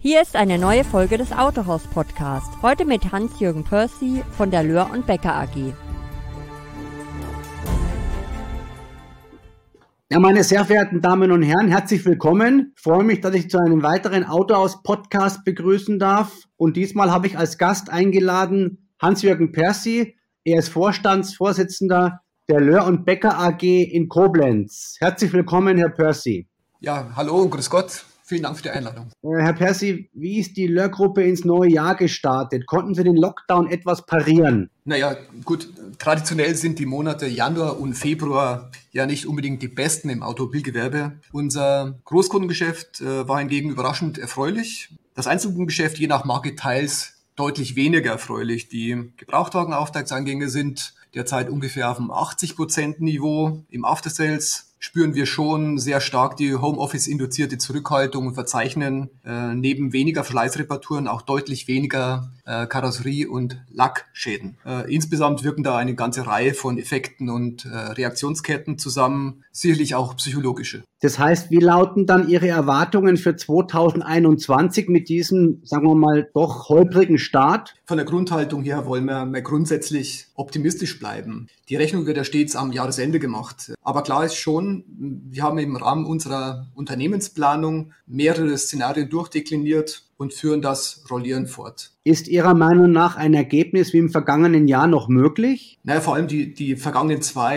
Hier ist eine neue Folge des Autohaus-Podcasts. Heute mit Hans-Jürgen Pörsi von der Löhr und Becker AG. Ja, meine sehr verehrten Damen und Herren, herzlich willkommen. Ich freue mich, dass ich zu einem weiteren Autohaus-Podcast begrüßen darf. Und diesmal habe ich als Gast eingeladen Hans-Jürgen Pörsi. Er ist Vorstandsvorsitzender der Löhr und Becker AG in Koblenz. Herzlich willkommen, Herr Pörsi. Ja, hallo und grüß Gott. Vielen Dank für die Einladung. Herr Pörsi, wie ist die Löhr-Gruppe ins neue Jahr gestartet? Konnten Sie den Lockdown etwas parieren? Naja, gut, traditionell sind die Monate Januar und Februar ja nicht unbedingt die besten im Automobilgewerbe. Unser Großkundengeschäft war hingegen überraschend erfreulich. Das Einzelkundengeschäft je nach Marke teils deutlich weniger erfreulich. Die Gebrauchtwagenauftragseingänge sind derzeit ungefähr auf dem 80% Niveau. Im Aftersales spüren wir schon sehr stark die Homeoffice-induzierte Zurückhaltung und verzeichnen neben weniger Verschleißreparaturen auch deutlich weniger Karosserie- und Lackschäden. Insgesamt wirken da eine ganze Reihe von Effekten und Reaktionsketten zusammen, sicherlich auch psychologische. Das heißt, wie lauten dann Ihre Erwartungen für 2021 mit diesem, sagen wir mal, doch holprigen Start? Von der Grundhaltung her wollen wir grundsätzlich optimistisch bleiben. Die Rechnung wird ja stets am Jahresende gemacht. Aber klar ist schon, wir haben im Rahmen unserer Unternehmensplanung mehrere Szenarien durchdekliniert und führen das rollierend fort. Ist Ihrer Meinung nach ein Ergebnis wie im vergangenen Jahr noch möglich? Naja, vor allem die vergangenen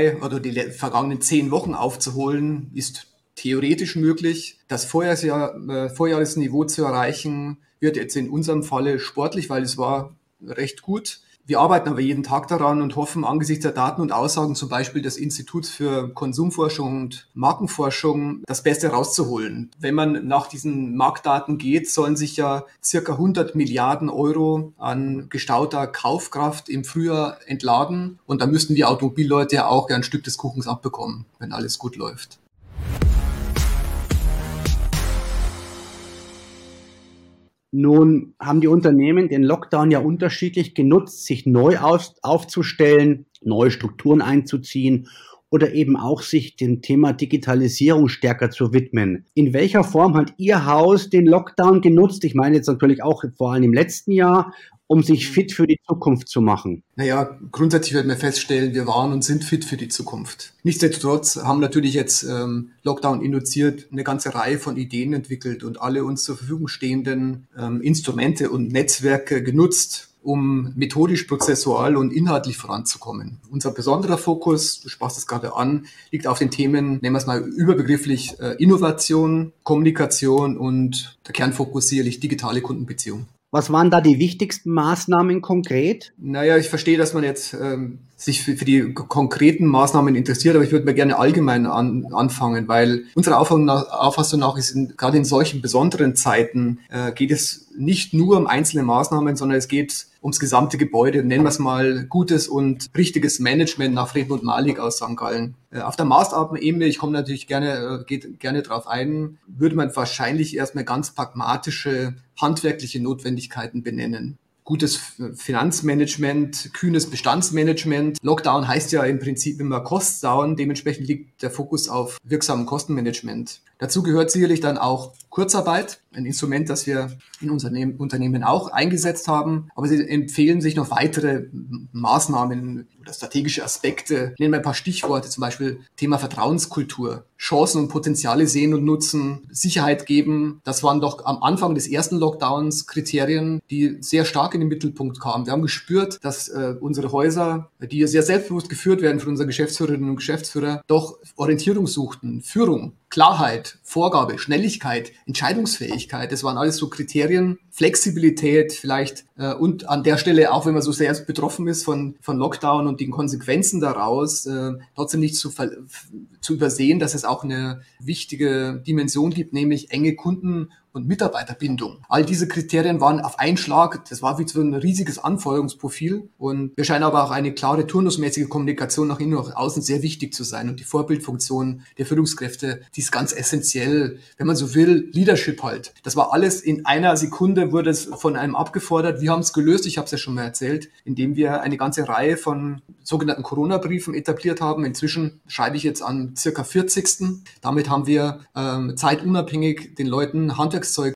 10 Wochen aufzuholen, ist theoretisch möglich. Das Vorjahresniveau zu erreichen, wird jetzt in unserem Falle sportlich, weil es war recht gut. Wir arbeiten aber jeden Tag daran und hoffen angesichts der Daten und Aussagen zum Beispiel des Instituts für Konsumforschung und Markenforschung das Beste rauszuholen. Wenn man nach diesen Marktdaten geht, sollen sich ja circa 100 Milliarden Euro an gestauter Kaufkraft im Frühjahr entladen. Und da müssten wir Automobilleute ja auch ein Stück des Kuchens abbekommen, wenn alles gut läuft. Nun haben die Unternehmen den Lockdown ja unterschiedlich genutzt, sich neu aufzustellen, neue Strukturen einzuziehen oder eben auch sich dem Thema Digitalisierung stärker zu widmen. In welcher Form hat Ihr Haus den Lockdown genutzt? Ich meine jetzt natürlich auch vor allem im letzten Jahr, um sich fit für die Zukunft zu machen? Naja, grundsätzlich werden wir feststellen, wir waren und sind fit für die Zukunft. Nichtsdestotrotz haben natürlich jetzt Lockdown induziert eine ganze Reihe von Ideen entwickelt und alle uns zur Verfügung stehenden Instrumente und Netzwerke genutzt, um methodisch, prozessual und inhaltlich voranzukommen. Unser besonderer Fokus, du sprachst es gerade an, liegt auf den Themen, nennen wir es mal überbegrifflich, Innovation, Kommunikation und der Kernfokus sicherlich digitale Kundenbeziehung. Was waren da die wichtigsten Maßnahmen konkret? Naja, ich verstehe, dass man jetzt sich für die konkreten Maßnahmen interessiert, aber ich würde mir gerne allgemein anfangen, weil unserer Auffassung nach ist gerade in solchen besonderen Zeiten geht es nicht nur um einzelne Maßnahmen, sondern es geht ums gesamte Gebäude, nennen wir es mal gutes und richtiges Management nach Friedmund Malik aus St. Gallen. Auf der Maßnahmenebene, ich komme natürlich geht gerne drauf ein, würde man wahrscheinlich erstmal ganz pragmatische handwerkliche Notwendigkeiten benennen. Gutes Finanzmanagement, kühnes Bestandsmanagement. Lockdown heißt ja im Prinzip immer Cost down. Dementsprechend liegt der Fokus auf wirksamem Kostenmanagement. Dazu gehört sicherlich dann auch Kurzarbeit, ein Instrument, das wir in unserem Unternehmen auch eingesetzt haben. Aber sie empfehlen sich noch weitere Maßnahmen oder strategische Aspekte. Nennen wir ein paar Stichworte, zum Beispiel Thema Vertrauenskultur. Chancen und Potenziale sehen und nutzen, Sicherheit geben. Das waren doch am Anfang des ersten Lockdowns Kriterien, die sehr stark in den Mittelpunkt kamen. Wir haben gespürt, dass unsere Häuser, die sehr selbstbewusst geführt werden von unseren Geschäftsführerinnen und Geschäftsführern, doch Orientierung suchten, Führung, Klarheit, Vorgabe, Schnelligkeit, Entscheidungsfähigkeit. Das waren alles so Kriterien, Flexibilität vielleicht und an der Stelle, auch wenn man so sehr betroffen ist von Lockdown und den Konsequenzen daraus, trotzdem nicht zu übersehen, dass es auch eine wichtige Dimension gibt, nämlich enge Kunden- und Mitarbeiterbindung. All diese Kriterien waren auf einen Schlag, das war wie so ein riesiges Anforderungsprofil und wir scheinen aber auch eine klare turnusmäßige Kommunikation nach innen und nach außen sehr wichtig zu sein und die Vorbildfunktion der Führungskräfte, die ist ganz essentiell, wenn man so will, Leadership halt. Das war alles in einer Sekunde, wurde es von einem abgefordert. Wir haben es gelöst, ich habe es ja schon mal erzählt, indem wir eine ganze Reihe von sogenannten Corona-Briefen etabliert haben. Inzwischen schreibe ich jetzt an circa 40. Damit haben wir zeitunabhängig den Leuten Handwerkszeug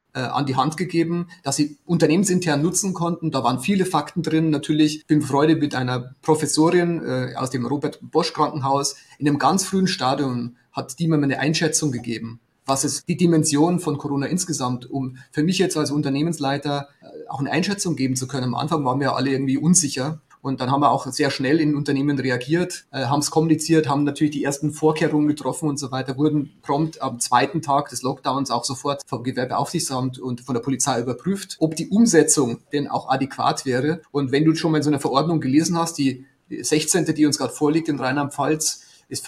an die Hand gegeben, dass sie unternehmensintern nutzen konnten. Da waren viele Fakten drin. Natürlich bin befreundet mit einer Professorin aus dem Robert Bosch Krankenhaus. In einem ganz frühen Stadium hat die mir eine Einschätzung gegeben, was ist die Dimension von Corona insgesamt, um für mich jetzt als Unternehmensleiter auch eine Einschätzung geben zu können. Am Anfang waren wir alle irgendwie unsicher. Und dann haben wir auch sehr schnell in Unternehmen reagiert, haben es kommuniziert, haben natürlich die ersten Vorkehrungen getroffen und so weiter, wurden prompt am zweiten Tag des Lockdowns auch sofort vom Gewerbeaufsichtsamt und von der Polizei überprüft, ob die Umsetzung denn auch adäquat wäre. Und wenn du schon mal in so einer Verordnung gelesen hast, die 16., die uns gerade vorliegt in Rheinland-Pfalz, ist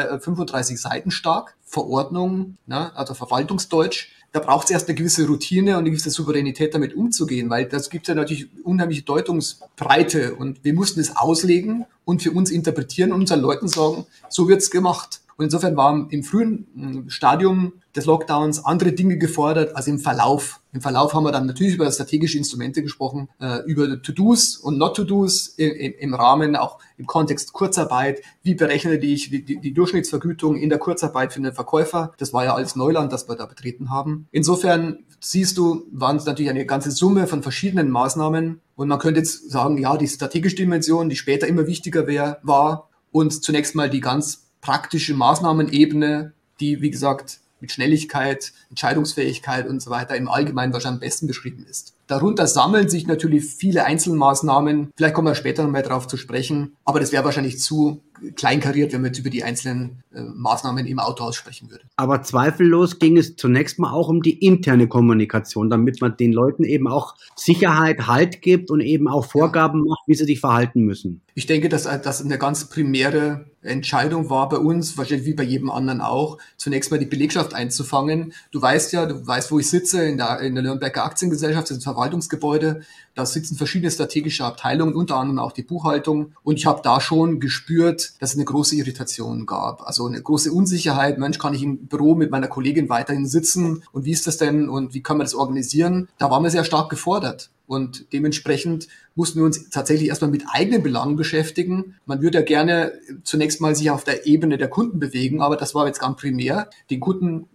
35 Seiten stark, Verordnung, ne, also Verwaltungsdeutsch. Da braucht es erst eine gewisse Routine und eine gewisse Souveränität, damit umzugehen, weil das gibt ja natürlich unheimliche Deutungsbreite und wir mussten es auslegen und für uns interpretieren und unseren Leuten sagen, so wird's gemacht. Und insofern waren im frühen Stadium des Lockdowns andere Dinge gefordert als im Verlauf. Im Verlauf haben wir dann natürlich über strategische Instrumente gesprochen, über To-Dos und Not-To-Dos im Rahmen, auch im Kontext Kurzarbeit. Wie berechne ich die Durchschnittsvergütung in der Kurzarbeit für einen Verkäufer? Das war ja alles Neuland, das wir da betreten haben. Insofern siehst du, waren es natürlich eine ganze Summe von verschiedenen Maßnahmen. Und man könnte jetzt sagen, ja, die strategische Dimension, die später immer wichtiger war und zunächst mal die ganz praktische Maßnahmenebene, die, wie gesagt, mit Schnelligkeit, Entscheidungsfähigkeit und so weiter im Allgemeinen wahrscheinlich am besten beschrieben ist. Darunter sammeln sich natürlich viele Einzelmaßnahmen. Vielleicht kommen wir später noch mehr darauf zu sprechen. Aber das wäre wahrscheinlich zu kleinkariert, wenn man jetzt über die einzelnen Maßnahmen im Autohaus sprechen würde. Aber zweifellos ging es zunächst mal auch um die interne Kommunikation, damit man den Leuten eben auch Sicherheit, Halt gibt und eben auch Vorgaben macht, wie sie sich verhalten müssen. Ich denke, dass das eine ganz primäre Entscheidung war bei uns, wahrscheinlich wie bei jedem anderen auch, zunächst mal die Belegschaft einzufangen. Du weißt, wo ich sitze, in der Nürnberger Aktiengesellschaft, das ist ein Verwaltungsgebäude. Da sitzen verschiedene strategische Abteilungen, unter anderem auch die Buchhaltung. Und ich habe da schon gespürt, dass es eine große Irritation gab. Also eine große Unsicherheit. Mensch, kann ich im Büro mit meiner Kollegin weiterhin sitzen? Und wie ist das denn? Und wie kann man das organisieren? Da waren wir sehr stark gefordert. Und dementsprechend mussten wir uns tatsächlich erstmal mit eigenen Belangen beschäftigen. Man würde ja gerne zunächst mal sich auf der Ebene der Kunden bewegen, aber das war jetzt ganz primär, den Kunden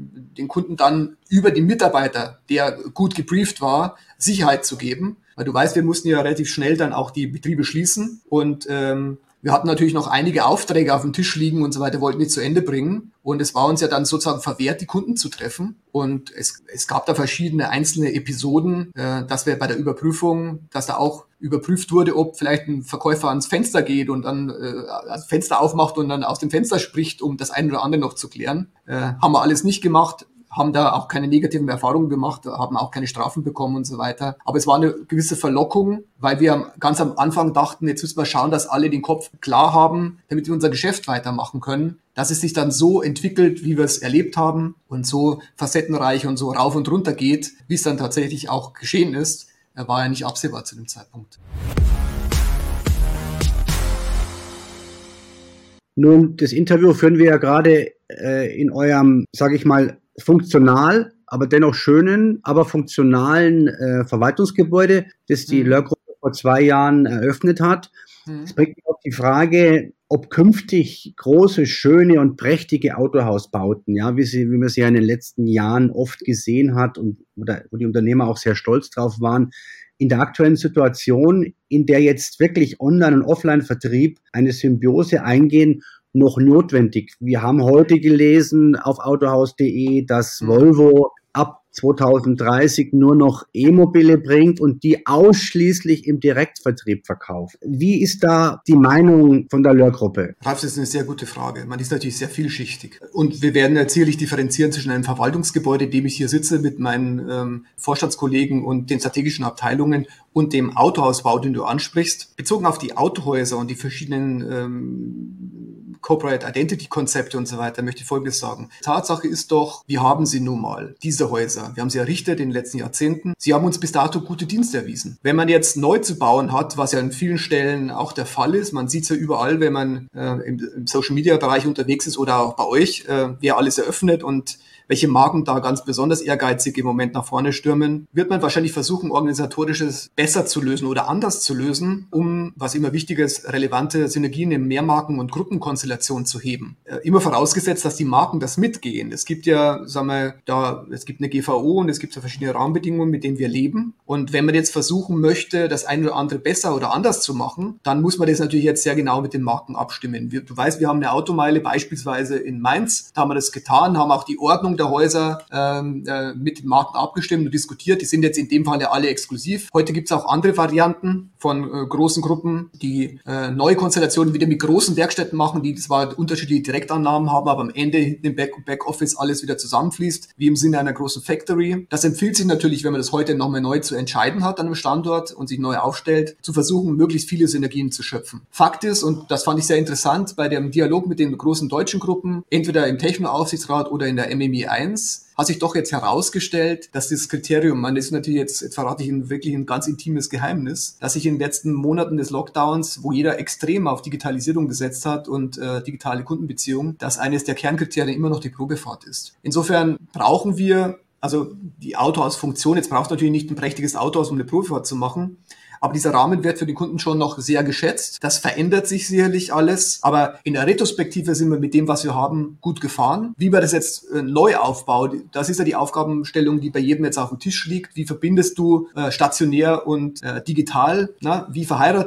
dann über den Mitarbeiter, der gut gebrieft war, Sicherheit zu geben. Weil du weißt, wir mussten ja relativ schnell dann auch die Betriebe schließen und wir hatten natürlich noch einige Aufträge auf dem Tisch liegen und so weiter, wollten die zu Ende bringen. Und es war uns ja dann sozusagen verwehrt, die Kunden zu treffen. Und es gab da verschiedene einzelne Episoden, dass wir bei der Überprüfung, dass da auch überprüft wurde, ob vielleicht ein Verkäufer ans Fenster geht und dann das Fenster aufmacht und dann aus dem Fenster spricht, um das eine oder andere noch zu klären. Haben wir alles nicht gemacht. Haben da auch keine negativen Erfahrungen gemacht, haben auch keine Strafen bekommen und so weiter. Aber es war eine gewisse Verlockung, weil wir ganz am Anfang dachten, jetzt müssen wir schauen, dass alle den Kopf klar haben, damit wir unser Geschäft weitermachen können. Dass es sich dann so entwickelt, wie wir es erlebt haben und so facettenreich und so rauf und runter geht, wie es dann tatsächlich auch geschehen ist, war ja nicht absehbar zu dem Zeitpunkt. Nun, das Interview führen wir ja gerade in eurem, sage ich mal, funktional, aber dennoch schönen, aber funktionalen Verwaltungsgebäude, das die Löhr-Gruppe vor 2 Jahren eröffnet hat. Das bringt mich auf die Frage, ob künftig große, schöne und prächtige Autohausbauten, ja, wie man sie ja in den letzten Jahren oft gesehen hat und wo die Unternehmer auch sehr stolz drauf waren, in der aktuellen Situation, in der jetzt wirklich Online- und Offline-Vertrieb eine Symbiose eingehen, noch notwendig. Wir haben heute gelesen auf autohaus.de, dass Volvo ab 2030 nur noch E-Mobile bringt und die ausschließlich im Direktvertrieb verkauft. Wie ist da die Meinung von der Löhr-Gruppe? Ralf, das ist eine sehr gute Frage. Man ist natürlich sehr vielschichtig. Und wir werden jetzt sicherlich differenzieren zwischen einem Verwaltungsgebäude, in dem ich hier sitze mit meinen Vorstandskollegen und den strategischen Abteilungen und dem Autohausbau, den du ansprichst. Bezogen auf die Autohäuser und die verschiedenen Corporate Identity Konzepte und so weiter, möchte ich Folgendes sagen. Tatsache ist doch, wir haben sie nun mal, diese Häuser. Wir haben sie errichtet in den letzten Jahrzehnten. Sie haben uns bis dato gute Dienste erwiesen. Wenn man jetzt neu zu bauen hat, was ja an vielen Stellen auch der Fall ist, man sieht es ja überall, wenn man im Social Media Bereich unterwegs ist oder auch bei euch, wer alles eröffnet und welche Marken da ganz besonders ehrgeizig im Moment nach vorne stürmen, wird man wahrscheinlich versuchen, organisatorisches besser zu lösen oder anders zu lösen, um, was immer wichtig ist, relevante Synergien in Mehrmarken- und Gruppenkonstellationen Kundenkonstellation zu heben. Immer vorausgesetzt, dass die Marken das mitgehen. Es gibt ja, sagen wir, es gibt eine GVO und es gibt so verschiedene Rahmenbedingungen, mit denen wir leben. Und wenn man jetzt versuchen möchte, das eine oder andere besser oder anders zu machen, dann muss man das natürlich jetzt sehr genau mit den Marken abstimmen. Du weißt, wir haben eine Automeile beispielsweise in Mainz, da haben wir das getan, haben auch die Ordnung der Häuser mit den Marken abgestimmt und diskutiert. Die sind jetzt in dem Fall ja alle exklusiv. Heute gibt es auch andere Varianten von großen Gruppen, die neue Konstellationen wieder mit großen Werkstätten machen, die zwar unterschiedliche Direktannahmen haben, aber am Ende hinten im Backoffice alles wieder zusammenfließt, wie im Sinne einer großen Factory. Das empfiehlt sich natürlich, wenn man das heute nochmal neu zu entscheiden hat an einem Standort und sich neu aufstellt, zu versuchen, möglichst viele Synergien zu schöpfen. Fakt ist, und das fand ich sehr interessant, bei dem Dialog mit den großen deutschen Gruppen, entweder im Techno-Aufsichtsrat oder in der MMI 1, hat sich doch jetzt herausgestellt, dass das Kriterium, das ist natürlich jetzt verrate ich Ihnen wirklich ein ganz intimes Geheimnis, dass sich in den letzten Monaten des Lockdowns, wo jeder extrem auf Digitalisierung gesetzt hat und digitale Kundenbeziehungen, dass eines der Kernkriterien immer noch die Probefahrt ist. Insofern brauchen wir, also die Autohausfunktion, jetzt braucht natürlich nicht ein prächtiges Autohaus, um eine Probefahrt zu machen, aber dieser Rahmen wird für die Kunden schon noch sehr geschätzt. Das verändert sich sicherlich alles. Aber in der Retrospektive sind wir mit dem, was wir haben, gut gefahren. Wie man das jetzt neu aufbaut, das ist ja die Aufgabenstellung, die bei jedem jetzt auf dem Tisch liegt. Wie verbindest du stationär und digital? Na? Wie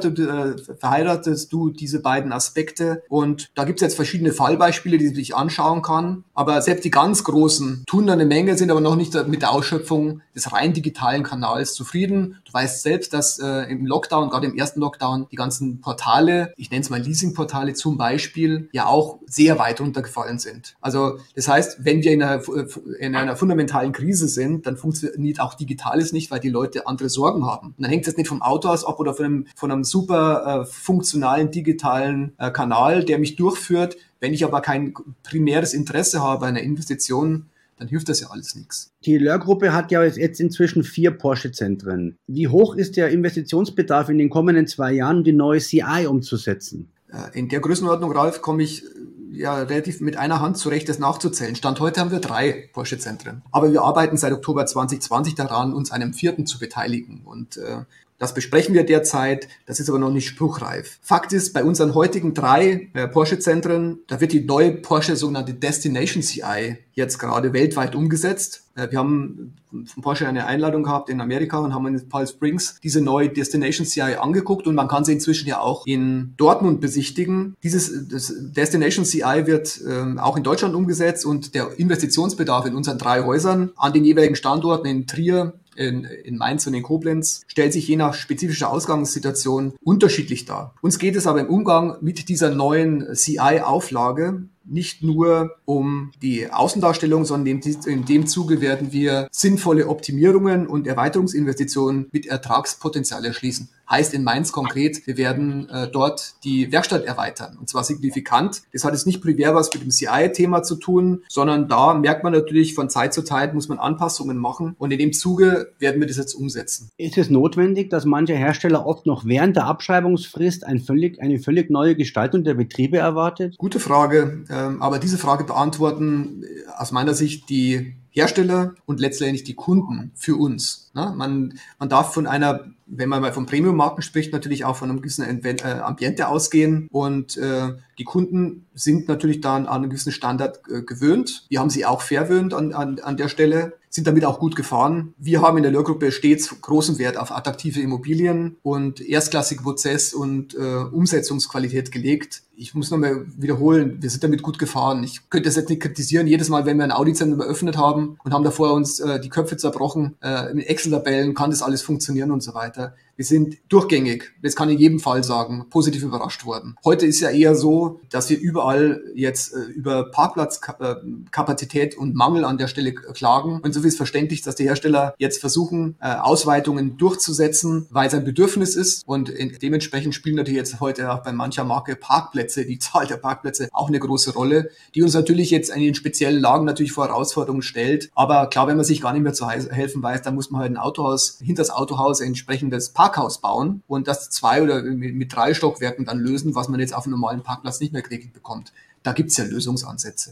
verheiratest du diese beiden Aspekte? Und da gibt es jetzt verschiedene Fallbeispiele, die man sich anschauen kann. Aber selbst die ganz Großen tun da eine Menge, sind aber noch nicht mit der Ausschöpfung des rein digitalen Kanals zufrieden. Du weißt selbst, dass im Lockdown, gerade im ersten Lockdown, die ganzen Portale, ich nenne es mal Leasingportale zum Beispiel, ja auch sehr weit runtergefallen sind. Also das heißt, wenn wir in einer fundamentalen Krise sind, dann funktioniert auch Digitales nicht, weil die Leute andere Sorgen haben. Und dann hängt das nicht vom Autohaus ab oder von einem super funktionalen digitalen Kanal, der mich durchführt. Wenn ich aber kein primäres Interesse habe an einer Investition, dann hilft das ja alles nichts. Die Löhr-Gruppe hat ja jetzt inzwischen 4 Porsche-Zentren. Wie hoch ist der Investitionsbedarf in den kommenden 2 Jahren, um die neue CI umzusetzen? In der Größenordnung, Ralf, komme ich ja relativ mit einer Hand zurecht, das nachzuzählen. Stand heute haben wir 3 Porsche-Zentren. Aber wir arbeiten seit Oktober 2020 daran, uns einem 4. zu beteiligen. Und das besprechen wir derzeit, das ist aber noch nicht spruchreif. Fakt ist, bei unseren heutigen 3 Porsche-Zentren, da wird die neue Porsche sogenannte Destination CI jetzt gerade weltweit umgesetzt. Wir haben von Porsche eine Einladung gehabt in Amerika und haben in Palm Springs diese neue Destination CI angeguckt und man kann sie inzwischen ja auch in Dortmund besichtigen. Das Destination CI wird auch in Deutschland umgesetzt und der Investitionsbedarf in unseren 3 Häusern an den jeweiligen Standorten in Trier, in Mainz und in Koblenz stellt sich je nach spezifischer Ausgangssituation unterschiedlich dar. Uns geht es aber im Umgang mit dieser neuen CI-Auflage nicht nur um die Außendarstellung, sondern in dem Zuge werden wir sinnvolle Optimierungen und Erweiterungsinvestitionen mit Ertragspotenzial erschließen. Heißt in Mainz konkret, wir werden dort die Werkstatt erweitern und zwar signifikant. Das hat jetzt nicht primär was mit dem CI-Thema zu tun, sondern da merkt man natürlich von Zeit zu Zeit muss man Anpassungen machen und in dem Zuge werden wir das jetzt umsetzen. Ist es notwendig, dass manche Hersteller oft noch während der Abschreibungsfrist eine völlig neue Gestaltung der Betriebe erwartet? Gute Frage, aber diese Frage beantworten aus meiner Sicht die Hersteller und letztendlich die Kunden für uns. Man darf von einer, wenn man mal von Premium-Marken spricht, natürlich auch von einem gewissen Ambiente ausgehen und die Kunden sind natürlich dann an einen gewissen Standard gewöhnt. Wir haben sie auch verwöhnt an der Stelle, sind damit auch gut gefahren. Wir haben in der Löhr-Gruppe stets großen Wert auf attraktive Immobilien und erstklassige Prozess- und Umsetzungsqualität gelegt. Ich muss nochmal wiederholen, wir sind damit gut gefahren. Ich könnte das jetzt nicht kritisieren. Jedes Mal, wenn wir ein Audi-Zentrum eröffnet haben und haben davor uns die Köpfe zerbrochen, mit Excel-Tabellen kann das alles funktionieren und so weiter. Wir sind durchgängig, das kann ich in jedem Fall sagen, positiv überrascht worden. Heute ist ja eher so, dass wir überall jetzt über Parkplatzkapazität und Mangel an der Stelle klagen. Und so viel ist verständlich, dass die Hersteller jetzt versuchen, Ausweitungen durchzusetzen, weil es ein Bedürfnis ist. Und dementsprechend spielen natürlich jetzt heute auch bei mancher Marke Parkplätze, die Zahl der Parkplätze auch eine große Rolle, die uns natürlich jetzt in den speziellen Lagen natürlich vor Herausforderungen stellt. Aber klar, wenn man sich gar nicht mehr zu helfen weiß, dann muss man halt ein Autohaus, hinter das Autohaus ein entsprechendes Parkhaus bauen und das 2 oder mit 3 Stockwerken dann lösen, was man jetzt auf einem normalen Parkplatz nicht mehr geregelt bekommt. Da gibt es ja Lösungsansätze.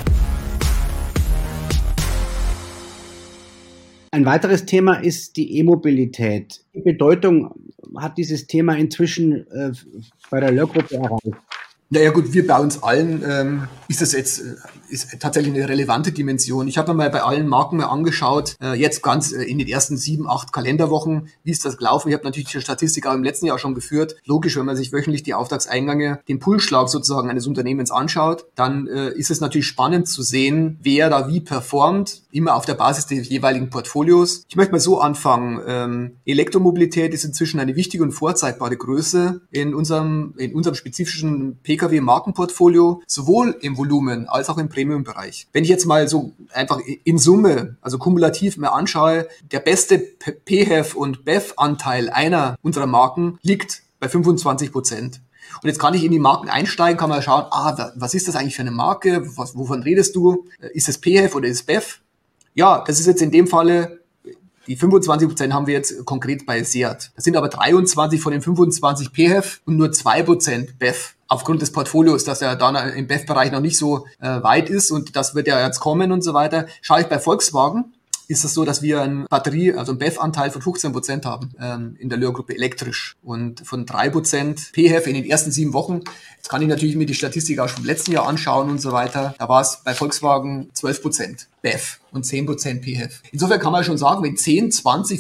Ein weiteres Thema ist die E-Mobilität. Die Bedeutung hat dieses Thema inzwischen bei der Löhr-Gruppe erreicht? Naja gut, wir bei uns allen ist das jetzt ist tatsächlich eine relevante Dimension. Ich habe mir mal bei allen Marken mal angeschaut, jetzt ganz in den ersten 7, 8 Kalenderwochen, wie ist das gelaufen. Ich habe natürlich die Statistik auch im letzten Jahr schon geführt. Logisch, wenn man sich wöchentlich die Auftragseingänge, den Pulsschlag sozusagen eines Unternehmens anschaut, dann ist es natürlich spannend zu sehen, wer da wie performt, immer auf der Basis des jeweiligen Portfolios. Ich möchte mal so anfangen. Elektromobilität ist inzwischen eine wichtige und vorzeigbare Größe in unserem spezifischen Pkw-Markenportfolio, sowohl im Volumen als auch im Premium-Bereich. Wenn ich jetzt mal so einfach in Summe, also kumulativ mir anschaue, der beste PHEV und BEV-Anteil einer unserer Marken liegt bei 25%. Und jetzt kann ich in die Marken einsteigen, kann mal schauen, was ist das eigentlich für eine Marke? Wovon redest du? Ist es PHEV oder ist es BEV? Ja, das ist jetzt in dem Falle, die 25% haben wir jetzt konkret bei Seat. Das sind aber 23 von den 25 PHEV und nur 2% BEV. Aufgrund des Portfolios, dass er dann im BEV-Bereich noch nicht so weit ist und das wird ja jetzt kommen und so weiter. Schaue ich bei Volkswagen, ist es so, dass wir einen einen BEV-Anteil von 15% haben in der Lörr-Gruppe elektrisch und von 3% PHEV in den ersten 7 Wochen. Jetzt kann ich natürlich mir die Statistik auch schon vom letzten Jahr anschauen und so weiter. Da war es bei Volkswagen 12% BEV und 10% PHEV. Insofern kann man schon sagen, wenn 10, 20,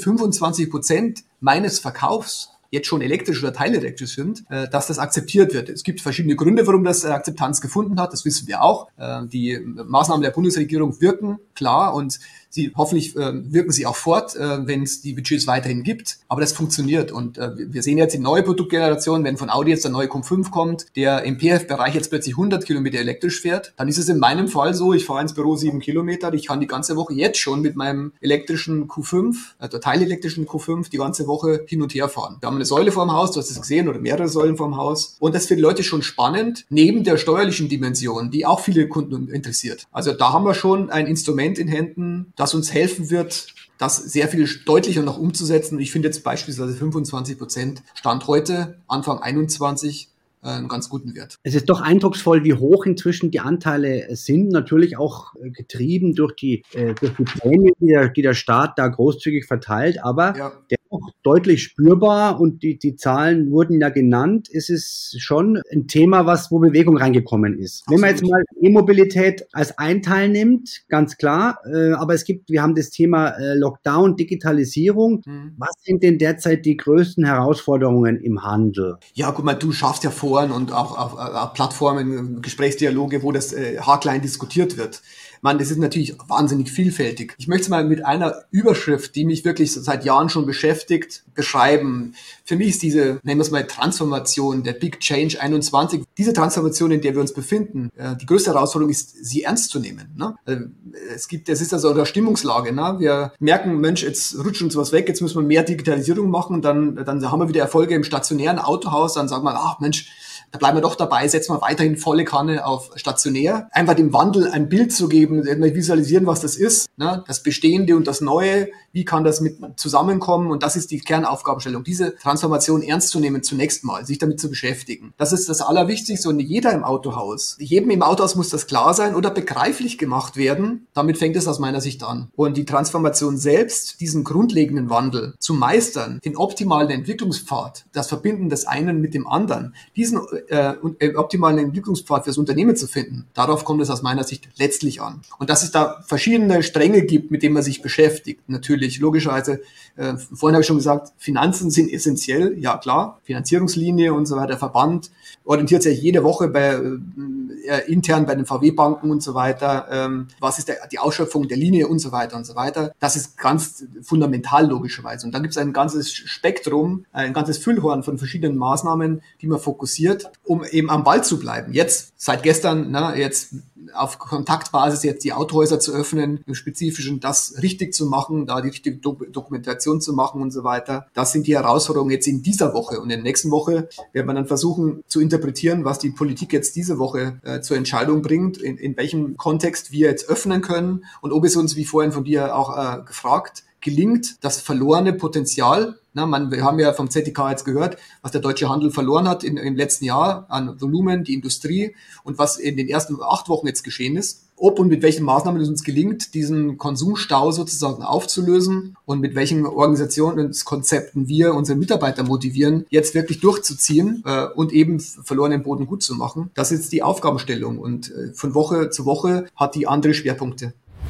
25% meines Verkaufs jetzt schon elektrisch oder teilelektrisch sind, dass das akzeptiert wird. Es gibt verschiedene Gründe, warum das Akzeptanz gefunden hat. Das wissen wir auch. Die Maßnahmen der Bundesregierung wirken, klar, und hoffentlich wirken sie auch fort, wenn es die Budgets weiterhin gibt. Aber das funktioniert. Und wir sehen jetzt die neue Produktgeneration, wenn von Audi jetzt der neue Q5 kommt, der im PHEV-Bereich jetzt plötzlich 100 Kilometer elektrisch fährt, dann ist es in meinem Fall so, ich fahre ins Büro 7 Kilometer, ich kann die ganze Woche jetzt schon mit meinem elektrischen Q5, teilelektrischen Q5, die ganze Woche hin und her fahren. Wir haben eine Säule vorm Haus, du hast es gesehen, oder mehrere Säulen vorm Haus. Und das ist für die Leute schon spannend, neben der steuerlichen Dimension, die auch viele Kunden interessiert. Also da haben wir schon ein Instrument in Händen, das uns helfen wird, das sehr viel deutlicher noch umzusetzen. Ich finde jetzt beispielsweise 25% Stand heute, Anfang 21, einen ganz guten Wert. Es ist doch eindrucksvoll, wie hoch inzwischen die Anteile sind. Natürlich auch getrieben durch die Prämie, die der Staat da großzügig verteilt, aber dennoch deutlich spürbar und die Zahlen wurden ja genannt. Es ist schon ein Thema, wo Bewegung reingekommen ist. Absolut. Wenn man jetzt mal E-Mobilität als ein Teil nimmt, ganz klar, aber wir haben das Thema Lockdown, Digitalisierung. Was sind denn derzeit die größten Herausforderungen im Handel? Ja, guck mal, du schaffst ja Foren und auch Plattformen, Gesprächsdialoge, wo das haarklein diskutiert wird. Das ist natürlich wahnsinnig vielfältig. Ich möchte es mal mit einer Überschrift, die mich wirklich seit Jahren schon beschäftigt, beschreiben. Für mich ist diese, nennen wir es mal, Transformation, der Big Change 21, diese Transformation, in der wir uns befinden, die größte Herausforderung ist, sie ernst zu nehmen. Ne? Es ist also eine Stimmungslage. Ne? Wir merken, Mensch, jetzt rutscht uns was weg, jetzt müssen wir mehr Digitalisierung machen, dann haben wir wieder Erfolge im stationären Autohaus, dann sagen wir, ach Mensch, da bleiben wir doch dabei, setzen wir weiterhin volle Kanne auf stationär. Einfach dem Wandel ein Bild zu geben, visualisieren, was das ist, ne? Das Bestehende und das Neue, wie kann das mit zusammenkommen? Und das ist die Kernaufgabenstellung, diese Transformation ernst zu nehmen zunächst mal, sich damit zu beschäftigen. Das ist das Allerwichtigste und jeder im Autohaus, jedem im Autohaus muss das klar sein oder begreiflich gemacht werden. Damit fängt es aus meiner Sicht an. Und die Transformation selbst, diesen grundlegenden Wandel zu meistern, den optimalen Entwicklungspfad, das Verbinden des einen mit dem anderen, diesen optimalen Entwicklungspfad fürs Unternehmen zu finden. Darauf kommt es aus meiner Sicht letztlich an. Und dass es da verschiedene Stränge gibt, mit denen man sich beschäftigt. Natürlich, logischerweise, vorhin habe ich schon gesagt, Finanzen sind essentiell, ja klar, Finanzierungslinie und so weiter, Verband orientiert sich jede Woche intern bei den VW-Banken und so weiter. Was ist die Ausschöpfung der Linie und so weiter und so weiter. Das ist ganz fundamental logischerweise. Und dann gibt es ein ganzes Spektrum, ein ganzes Füllhorn von verschiedenen Maßnahmen, die man fokussiert, um eben am Ball zu bleiben. Jetzt, seit gestern, jetzt auf Kontaktbasis jetzt die Autohäuser zu öffnen, im Spezifischen das richtig zu machen, da die richtige Dokumentation zu machen und so weiter. Das sind die Herausforderungen jetzt in dieser Woche. Und in der nächsten Woche werden wir dann versuchen zu interpretieren, was die Politik jetzt diese Woche zur Entscheidung bringt, in welchem Kontext wir jetzt öffnen können und ob es uns, wie vorhin von dir auch gefragt, gelingt, das verlorene Potenzial. Wir haben ja vom ZDK jetzt gehört, was der deutsche Handel verloren hat im letzten Jahr an Volumen, die Industrie und was in den ersten 8 Wochen jetzt geschehen ist. ob und mit welchen Maßnahmen es uns gelingt, diesen Konsumstau sozusagen aufzulösen und mit welchen Organisationskonzepten wir unsere Mitarbeiter motivieren, jetzt wirklich durchzuziehen und eben verlorenen Boden gut zu machen. Das ist die Aufgabenstellung und von Woche zu Woche hat die andere Schwerpunkte.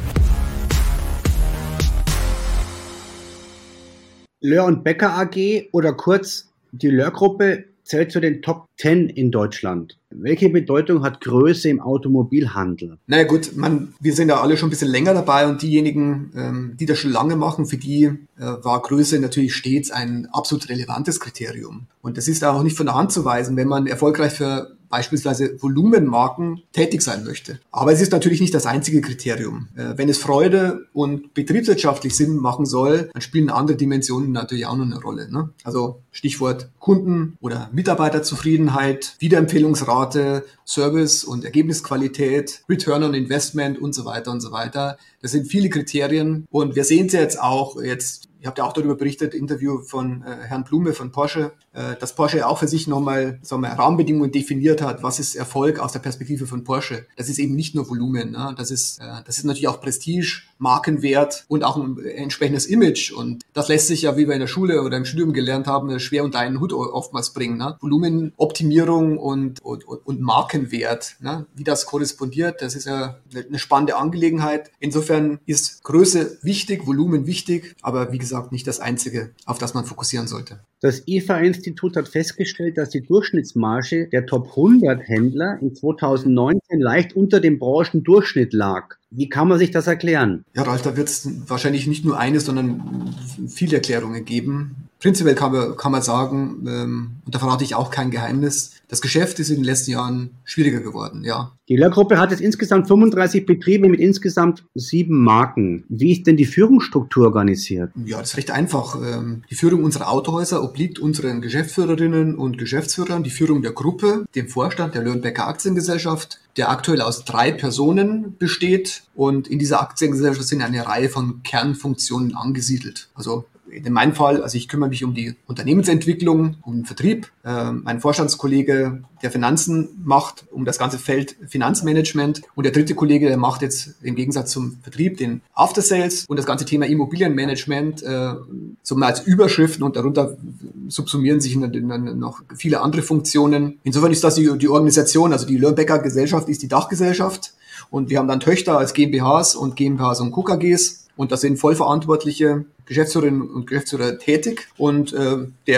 Löhr und Becker AG oder kurz die Löhr-Gruppe zählt zu den Top 10 in Deutschland. Welche Bedeutung hat Größe im Automobilhandel? Naja gut, wir sind ja alle schon ein bisschen länger dabei und diejenigen, die das schon lange machen, für die war Größe natürlich stets ein absolut relevantes Kriterium. Und das ist auch nicht von der Hand zu weisen, wenn man erfolgreich für beispielsweise Volumenmarken tätig sein möchte. Aber es ist natürlich nicht das einzige Kriterium. Wenn es Freude und betriebswirtschaftlich Sinn machen soll, dann spielen andere Dimensionen natürlich auch noch eine Rolle. Ne? Also Stichwort Kunden- oder Mitarbeiterzufriedenheit, Wiederempfehlungsrate, Service- und Ergebnisqualität, Return on Investment und so weiter und so weiter. Das sind viele Kriterien und wir sehen es ja jetzt auch, ihr habt ja auch darüber berichtet, Interview von Herrn Blume von Porsche, dass Porsche auch für sich nochmal Rahmenbedingungen definiert hat, was ist Erfolg aus der Perspektive von Porsche. Das ist eben nicht nur Volumen, ne? Das ist natürlich auch Prestige, Markenwert und auch ein entsprechendes Image. Und das lässt sich ja, wie wir in der Schule oder im Studium gelernt haben, schwer unter einen Hut oftmals bringen. Ne? Volumenoptimierung und Markenwert, ne? Wie das korrespondiert, das ist ja eine spannende Angelegenheit. Insofern ist Größe wichtig, Volumen wichtig, aber wie gesagt nicht das Einzige, auf das man fokussieren sollte. Das IFA-Institut hat festgestellt, dass die Durchschnittsmarge der Top 100 Händler in 2019 leicht unter dem Branchendurchschnitt lag. Wie kann man sich das erklären? Ja, Ralf, da wird es wahrscheinlich nicht nur eine, sondern viele Erklärungen geben. Prinzipiell kann man sagen, und da verrate ich auch kein Geheimnis, das Geschäft ist in den letzten Jahren schwieriger geworden, ja. Die Löhr-Gruppe hat jetzt insgesamt 35 Betriebe mit insgesamt 7 Marken. Wie ist denn die Führungsstruktur organisiert? Ja, das ist recht einfach. Die Führung unserer Autohäuser obliegt unseren Geschäftsführerinnen und Geschäftsführern, die Führung der Gruppe, dem Vorstand der Löhr und Becker Aktiengesellschaft, der aktuell aus 3 Personen besteht. Und in dieser Aktiengesellschaft sind eine Reihe von Kernfunktionen angesiedelt. Also in meinem Fall, also ich kümmere mich um die Unternehmensentwicklung, um den Vertrieb. Mein Vorstandskollege, der Finanzen macht, um das ganze Feld Finanzmanagement. Und der dritte Kollege, der macht jetzt im Gegensatz zum Vertrieb den After Sales und das ganze Thema Immobilienmanagement so mal als Überschriften und darunter subsumieren sich dann noch viele andere Funktionen. Insofern ist das die Organisation, also die Löhr und Becker Gesellschaft ist die Dachgesellschaft und wir haben dann Töchter als GmbHs und und KKGs. Und da sind vollverantwortliche Geschäftsführerinnen und Geschäftsführer tätig. Und die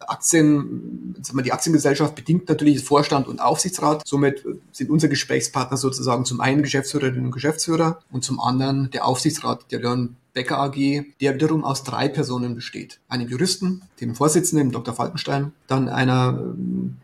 Aktiengesellschaft bedingt natürlich Vorstand und Aufsichtsrat. Somit sind unsere Gesprächspartner sozusagen zum einen Geschäftsführerinnen und Geschäftsführer und zum anderen der Aufsichtsrat der Löhr und Becker AG, der wiederum aus 3 Personen besteht. Einem Juristen, dem Vorsitzenden, dem Dr. Falkenstein, dann einer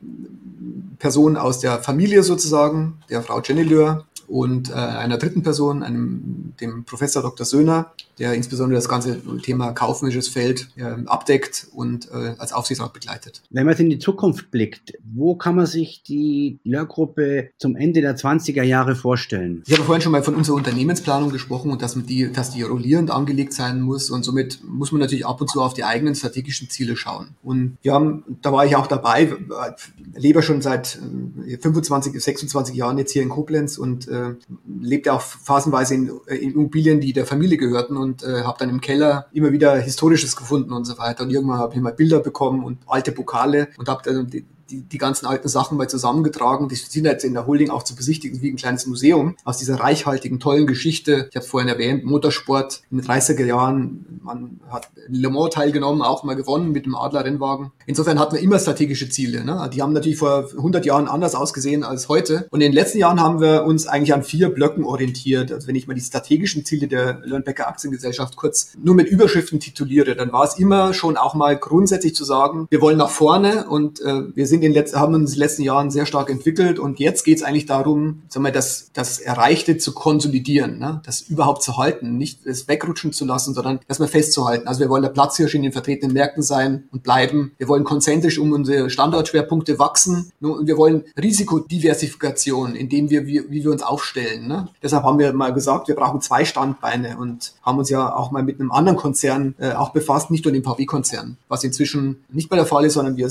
Person aus der Familie sozusagen, der Frau Jenny Löhr, und einer dritten Person, dem Professor Dr. Söhner, der insbesondere das ganze Thema kaufmännisches Feld abdeckt und als Aufsichtsrat begleitet. Wenn man jetzt in die Zukunft blickt, wo kann man sich die Löhr-Gruppe zum Ende der 20er Jahre vorstellen? Ich habe vorhin schon mal von unserer Unternehmensplanung gesprochen und dass die rollierend angelegt sein muss und somit muss man natürlich ab und zu auf die eigenen strategischen Ziele schauen. Und da war ich auch dabei, lebe schon seit 25, 26 Jahren jetzt hier in Koblenz und lebte auch phasenweise in Immobilien, die der Familie gehörten und habe dann im Keller immer wieder Historisches gefunden und so weiter. Und irgendwann habe ich mal Bilder bekommen und alte Pokale und habe dann die ganzen alten Sachen mal zusammengetragen. Die sind jetzt in der Holding auch zu besichtigen, wie ein kleines Museum aus dieser reichhaltigen, tollen Geschichte. Ich habe es vorhin erwähnt, Motorsport in den 30er Jahren. Man hat Le Mans teilgenommen, auch mal gewonnen mit dem Adler-Rennwagen. Insofern hatten wir immer strategische Ziele. Ne? Die haben natürlich vor 100 Jahren anders ausgesehen als heute. Und in den letzten Jahren haben wir uns eigentlich an 4 Blöcken orientiert. Also wenn ich mal die strategischen Ziele der Löhr und Becker Aktiengesellschaft kurz nur mit Überschriften tituliere, dann war es immer schon auch mal grundsätzlich zu sagen, wir wollen nach vorne und wir haben uns in den letzten Jahren sehr stark entwickelt und jetzt geht es eigentlich darum, das Erreichte zu konsolidieren, ne? Das überhaupt zu halten, nicht es wegrutschen zu lassen, sondern das mal festzuhalten. Also wir wollen der Platzhirsch in den vertretenen Märkten sein und bleiben. Wir wollen konzentrisch um unsere Standortschwerpunkte wachsen, ne? Und wir wollen Risikodiversifikation, indem wie wir uns aufstellen. Ne? Deshalb haben wir mal gesagt, wir brauchen 2 Standbeine und haben uns ja auch mal mit einem anderen Konzern auch befasst, nicht nur dem VW-Konzern, was inzwischen nicht mehr der Fall ist, sondern wir sind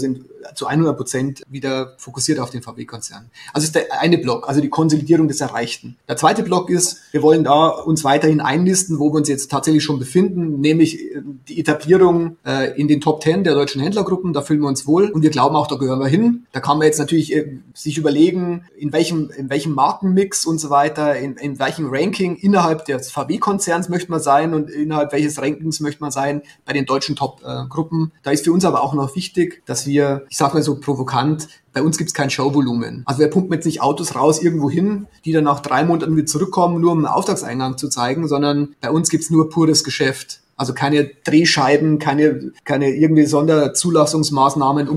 zu 100% wieder fokussiert auf den VW-Konzern. Also ist der eine Block, also die Konsolidierung des Erreichten. Der zweite Block ist, wir wollen da uns weiterhin einlisten, wo wir uns jetzt tatsächlich schon befinden, nämlich die Etablierung in den Top 10 der deutschen Händlergruppen. Da fühlen wir uns wohl und wir glauben auch, da gehören wir hin. Da kann man jetzt natürlich sich überlegen, in welchem Markenmix und so weiter, in welchem Ranking innerhalb des VW-Konzerns möchte man sein und innerhalb welches Rankings möchte man sein bei den deutschen Top-Gruppen. Da ist für uns aber auch noch wichtig, dass wir, ich sage mal so provokant, bei uns gibt es kein Showvolumen. Also wir pumpen jetzt nicht Autos raus irgendwo hin, die dann nach 3 Monaten wieder zurückkommen, nur um einen Auftragseingang zu zeigen, sondern bei uns gibt es nur pures Geschäft. Also keine Drehscheiben, keine irgendwie Sonderzulassungsmaßnahmen,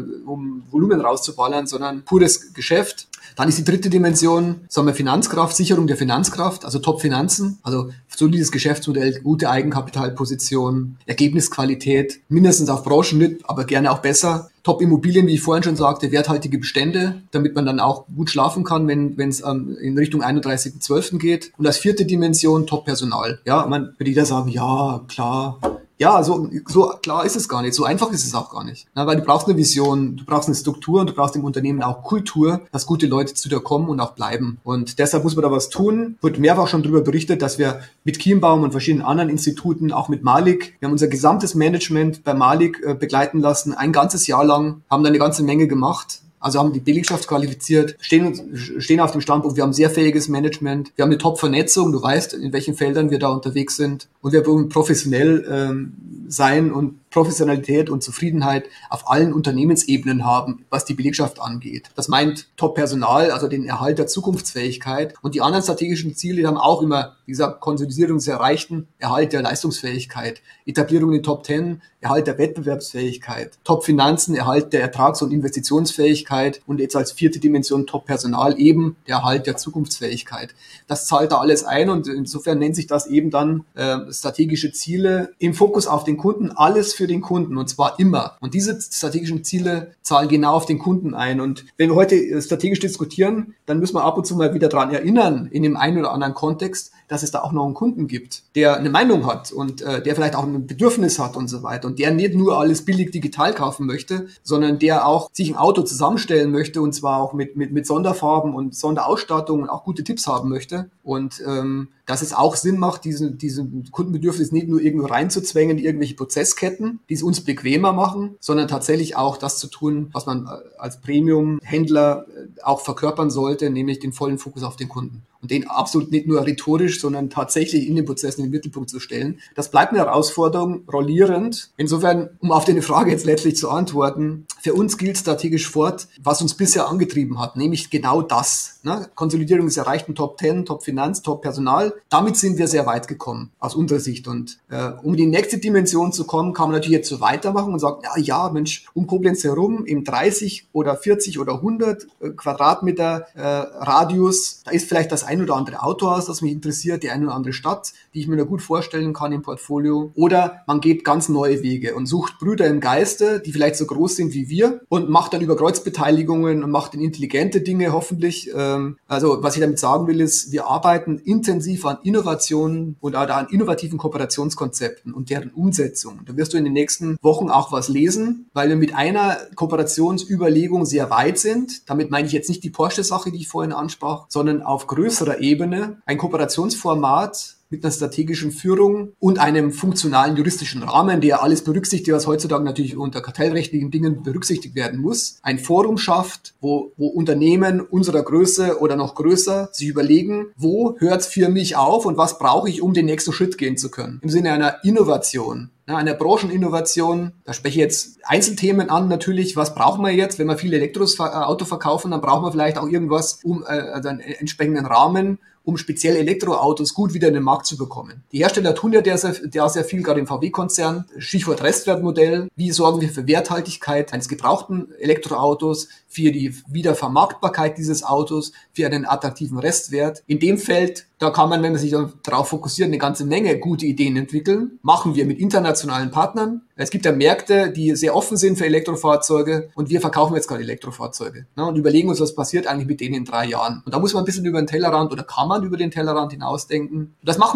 um Volumen rauszuballern, sondern pures Geschäft. Dann ist die dritte Dimension, sagen wir Finanzkraft, Sicherung der Finanzkraft, also Top-Finanzen, also solides Geschäftsmodell, gute Eigenkapitalposition, Ergebnisqualität, mindestens auf Branchenschnitt, aber gerne auch besser. Top-Immobilien, wie ich vorhin schon sagte, werthaltige Bestände, damit man dann auch gut schlafen kann, wenn es in Richtung 31.12. geht. Und als vierte Dimension Top-Personal. Ja, man würde jeder sagen, ja, klar. Ja, so klar ist es gar nicht. So einfach ist es auch gar nicht. Na, weil du brauchst eine Vision, du brauchst eine Struktur und du brauchst im Unternehmen auch Kultur, dass gute Leute zu dir kommen und auch bleiben. Und deshalb muss man da was tun. Wird mehrfach schon darüber berichtet, dass wir mit Kienbaum und verschiedenen anderen Instituten, auch mit Malik, wir haben unser gesamtes Management bei Malik begleiten lassen, ein ganzes Jahr lang, haben da eine ganze Menge gemacht. Also haben die Belegschaft qualifiziert, stehen auf dem Standpunkt, wir haben sehr fähiges Management, wir haben eine Top-Vernetzung, du weißt, in welchen Feldern wir da unterwegs sind und wir wollen professionell sein und Professionalität und Zufriedenheit auf allen Unternehmensebenen haben, was die Belegschaft angeht. Das meint Top-Personal, also den Erhalt der Zukunftsfähigkeit. Und die anderen strategischen Ziele haben auch immer, wie gesagt, Konsolidierung des Erreichten, Erhalt der Leistungsfähigkeit, Etablierung in den Top 10, Erhalt der Wettbewerbsfähigkeit, Top-Finanzen, Erhalt der Ertrags- und Investitionsfähigkeit und jetzt als vierte Dimension Top-Personal eben der Erhalt der Zukunftsfähigkeit. Das zahlt da alles ein und insofern nennt sich das eben dann strategische Ziele im Fokus auf den Kunden, alles für den Kunden und zwar immer. Und diese strategischen Ziele zahlen genau auf den Kunden ein. Und wenn wir heute strategisch diskutieren, dann müssen wir ab und zu mal wieder daran erinnern, in dem einen oder anderen Kontext, dass es da auch noch einen Kunden gibt, der eine Meinung hat und der vielleicht auch ein Bedürfnis hat und so weiter. Und der nicht nur alles billig digital kaufen möchte, sondern der auch sich ein Auto zusammenstellen möchte und zwar auch mit Sonderfarben und Sonderausstattung und auch gute Tipps haben möchte. Und dass es auch Sinn macht, diesen Kundenbedürfnis nicht nur irgendwo reinzuzwängen, irgendwelche Prozessketten, die es uns bequemer machen, sondern tatsächlich auch das zu tun, was man als Premium-Händler auch verkörpern sollte, nämlich den vollen Fokus auf den Kunden. Und den absolut nicht nur rhetorisch, sondern tatsächlich in den Prozessen in den Mittelpunkt zu stellen. Das bleibt eine Herausforderung, rollierend. Insofern, um auf deine Frage jetzt letztlich zu antworten, für uns gilt strategisch fort, was uns bisher angetrieben hat, nämlich genau das. Ne? Konsolidierung des erreichten Top 10, Top Finanz, Top Personal. Damit sind wir sehr weit gekommen, aus unserer Sicht. Und um in die nächste Dimension zu kommen, kann man natürlich jetzt so weitermachen und sagen, ja, Mensch, um Koblenz herum im 30 oder 40 oder 100 Quadratmeter Radius, da ist vielleicht das ein oder andere Autohaus, das mich interessiert, die eine oder andere Stadt, die ich mir da gut vorstellen kann im Portfolio. Oder man geht ganz neue Wege und sucht Brüder im Geiste, die vielleicht so groß sind wie wir und macht dann über Kreuzbeteiligungen und macht dann intelligente Dinge hoffentlich. Also was ich damit sagen will, ist, wir arbeiten intensiv an Innovationen und an innovativen Kooperationskonzepten und deren Umsetzung. Da wirst du in den nächsten Wochen auch was lesen, weil wir mit einer Kooperationsüberlegung sehr weit sind. Damit meine ich jetzt nicht die Porsche-Sache, die ich vorhin ansprach, sondern auf größerer Ebene ein Kooperationsformat mit einer strategischen Führung und einem funktionalen juristischen Rahmen, der alles berücksichtigt, was heutzutage natürlich unter kartellrechtlichen Dingen berücksichtigt werden muss. Ein Forum schafft, wo Unternehmen unserer Größe oder noch größer sich überlegen, wo hört es für mich auf und was brauche ich, um den nächsten Schritt gehen zu können. Im Sinne einer Innovation. Eine Brancheninnovation, da spreche ich jetzt Einzelthemen an natürlich, was brauchen wir jetzt, wenn wir viele Elektroauto verkaufen, dann brauchen wir vielleicht auch irgendwas, also einen entsprechenden Rahmen, um speziell Elektroautos gut wieder in den Markt zu bekommen. Die Hersteller tun ja sehr viel, gerade im VW-Konzern, Stichwort Restwertmodell, wie sorgen wir für Werthaltigkeit eines gebrauchten Elektroautos, für die Wiedervermarktbarkeit dieses Autos, für einen attraktiven Restwert. In dem Feld, da kann man, wenn man sich darauf fokussiert, eine ganze Menge gute Ideen entwickeln. Machen wir mit internationalen Partnern. Es gibt ja Märkte, die sehr offen sind für Elektrofahrzeuge und wir verkaufen jetzt gerade Elektrofahrzeuge und überlegen uns, was passiert eigentlich mit denen in 3 Jahren. Und da muss man ein bisschen über den Tellerrand oder kann man über den Tellerrand hinausdenken. Und das machen wir.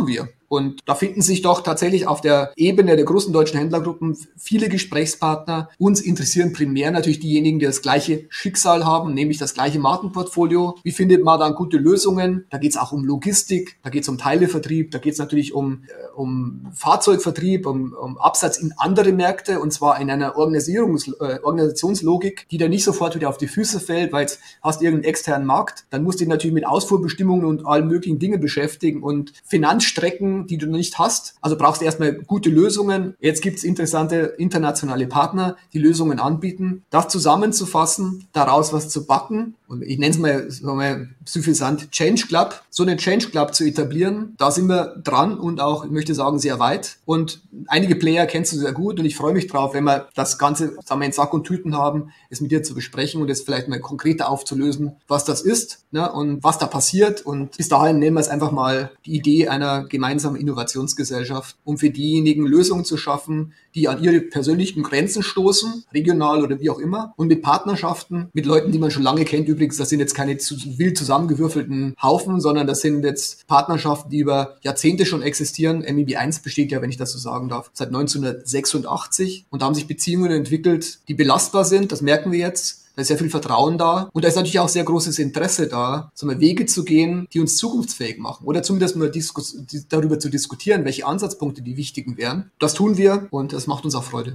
Und da finden sich doch tatsächlich auf der Ebene der großen deutschen Händlergruppen viele Gesprächspartner. Uns interessieren primär natürlich diejenigen, die das gleiche Schicksal haben, nämlich das gleiche Markenportfolio. Wie findet man dann gute Lösungen? Da geht es auch um Logistik, da geht es um Teilevertrieb, da geht es natürlich um Fahrzeugvertrieb, um Absatz in andere Märkte, und zwar in einer Organisationslogik, die dann nicht sofort wieder auf die Füße fällt, weil jetzt hast du irgendeinen externen Markt, dann musst du dich natürlich mit Ausfuhrbestimmungen und allen möglichen Dingen beschäftigen und Finanzstrecken, die du nicht hast. Also brauchst du erstmal gute Lösungen. Jetzt gibt es interessante internationale Partner, die Lösungen anbieten. Das zusammenzufassen, daraus was zu backen, und ich nenne es mal suffisant Change Club, so einen Change Club zu etablieren, da sind wir dran und auch, ich möchte sagen, sehr weit. Und einige Player kennst du sehr gut und ich freue mich drauf, wenn wir das Ganze, sagen wir, in Sack und Tüten haben, es mit dir zu besprechen und es vielleicht mal konkreter aufzulösen, was das ist, ne, und was da passiert. Und bis dahin nehmen wir es einfach mal die Idee einer gemeinsamen Innovationsgesellschaft, um für diejenigen Lösungen zu schaffen, die an ihre persönlichen Grenzen stoßen, regional oder wie auch immer, und mit Partnerschaften, mit Leuten, die man schon lange kennt. Übrigens, das sind jetzt keine wild zusammengewürfelten Haufen, sondern das sind jetzt Partnerschaften, die über Jahrzehnte schon existieren. MEB1 besteht ja, wenn ich das so sagen darf, seit 1986, und da haben sich Beziehungen entwickelt, die belastbar sind, das merken wir jetzt. Da ist sehr viel Vertrauen da und da ist natürlich auch sehr großes Interesse da, so mal Wege zu gehen, die uns zukunftsfähig machen oder zumindest mal darüber zu diskutieren, welche Ansatzpunkte die wichtigen wären. Das tun wir und das macht uns auch Freude.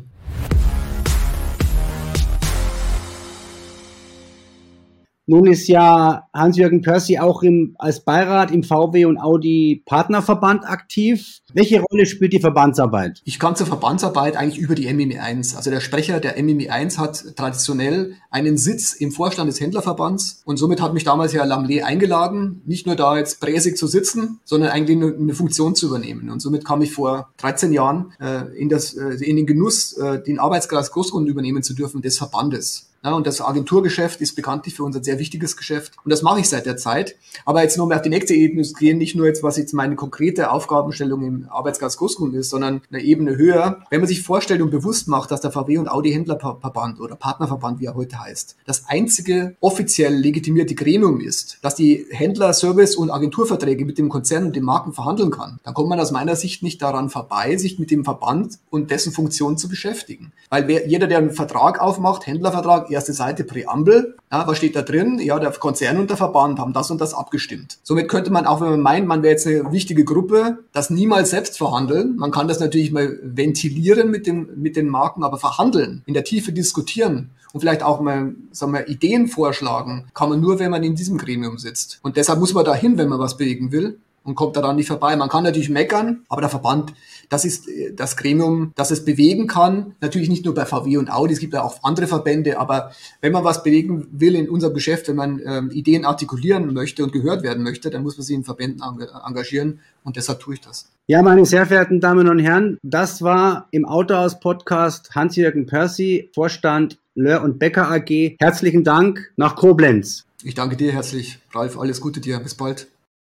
Nun ist ja Hans-Jürgen Pörsi auch als Beirat im VW und Audi Partnerverband aktiv. Welche Rolle spielt die Verbandsarbeit? Ich kam zur Verbandsarbeit eigentlich über die MEB1. Also der Sprecher der MEB1 hat traditionell einen Sitz im Vorstand des Händlerverbands und somit hat mich damals Herr Lamley eingeladen, nicht nur da jetzt präsig zu sitzen, sondern eigentlich eine Funktion zu übernehmen. Und somit kam ich vor 13 Jahren in den Genuss, den Arbeitskreis Großkunden übernehmen zu dürfen des Verbandes. Ja, und das Agenturgeschäft ist bekanntlich für uns ein sehr wichtiges Geschäft. Und das mache ich seit der Zeit. Aber jetzt nur mal auf die nächste Ebene zu gehen, nicht nur jetzt, was jetzt meine konkrete Aufgabenstellung im Arbeitskreis Großkunden ist, sondern eine Ebene höher. Wenn man sich vorstellt und bewusst macht, dass der VW und Audi Händlerverband oder Partnerverband, wie er heute heißt, das einzige offiziell legitimierte Gremium ist, das die Händler-, Service- und Agenturverträge mit dem Konzern und den Marken verhandeln kann, dann kommt man aus meiner Sicht nicht daran vorbei, sich mit dem Verband und dessen Funktion zu beschäftigen. Weil jeder, der einen Vertrag aufmacht, Händlervertrag, erste Seite Präambel, ja, was steht da drin? Ja, der Konzern und der Verband haben das und das abgestimmt. Somit könnte man, auch wenn man meint, man wäre jetzt eine wichtige Gruppe, das niemals selbst verhandeln. Man kann das natürlich mal ventilieren mit den Marken, aber verhandeln, in der Tiefe diskutieren und vielleicht auch mal, sagen wir, Ideen vorschlagen, kann man nur, wenn man in diesem Gremium sitzt. Und deshalb muss man dahin, wenn man was bewegen will. Und kommt daran nicht vorbei. Man kann natürlich meckern, aber der Verband, das ist das Gremium, das es bewegen kann. Natürlich nicht nur bei VW und Audi, es gibt ja auch andere Verbände, aber wenn man was bewegen will in unserem Geschäft, wenn man Ideen artikulieren möchte und gehört werden möchte, dann muss man sich in Verbänden engagieren und deshalb tue ich das. Ja, meine sehr verehrten Damen und Herren, das war im Autohaus-Podcast Hans-Jürgen Pörsi, Vorstand Löhr und Becker AG. Herzlichen Dank nach Koblenz. Ich danke dir herzlich, Ralf. Alles Gute dir. Bis bald.